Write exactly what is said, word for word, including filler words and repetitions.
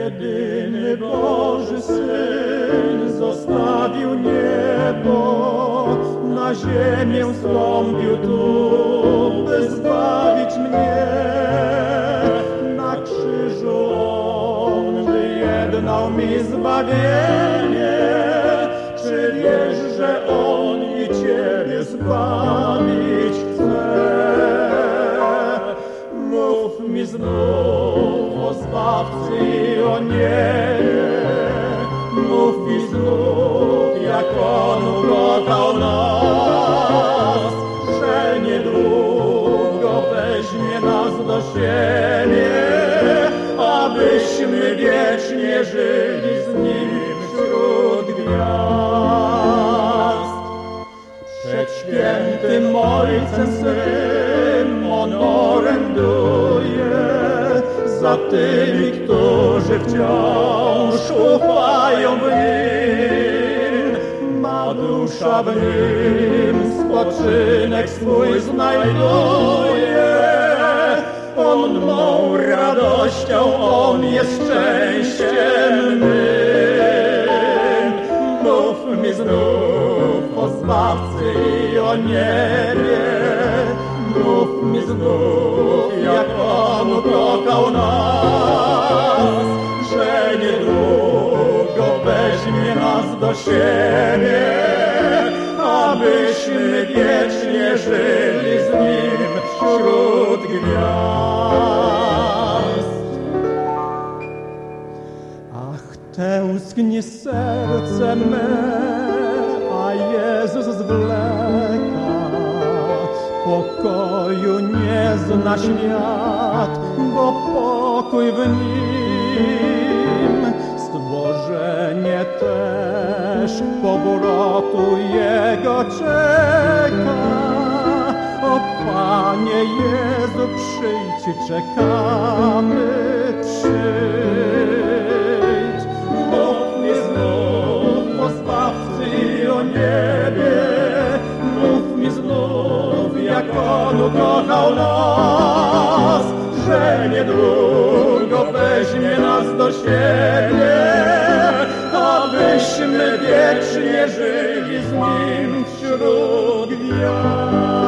Jedyny Boży Syn zostawił niebo, na ziemię stąpił tu, by zbawić mnie. Na krzyżu On wyjednał mi zbawienie. Czy wiesz, że On i Ciebie zbawić chce? Mów mi znów o Zbawcy i o niebie. Mów mi znów, jak On ukochał nas, że niedługo weźmie nas do siebie, abyśmy wiecznie żyli z Nim wśród gwiazd. Przed świętym Ojcem swym On oręduje za tymi, którzy wciąż ufają w Nim. Ma dusza w Nim spoczynek swój znajduje. On mą radością, On jest szczęściem mym. Mów mi znów o Zbawcy i o niebie. Mów mi znów, jak On ukochał nas, że niedługo weźmie nas do siebie, abyśmy wiecznie żyli z Nim wśród gwiazd. Ach, tęskni serce me, a Jezus zwleka. Pokoju nie zna świat, bo pokój w Nim. Stworzenie też powrotu Jego czeka. O Panie Jezu, przyjdź, czekamy, przyjdź. Mów mi znów o Zbawcy i o niebie. Mów mi znów, jak On ukochał nas, że niedługo weźmie nas do siebie, abyśmy wiecznie żyli z Nim wśród gwiazd.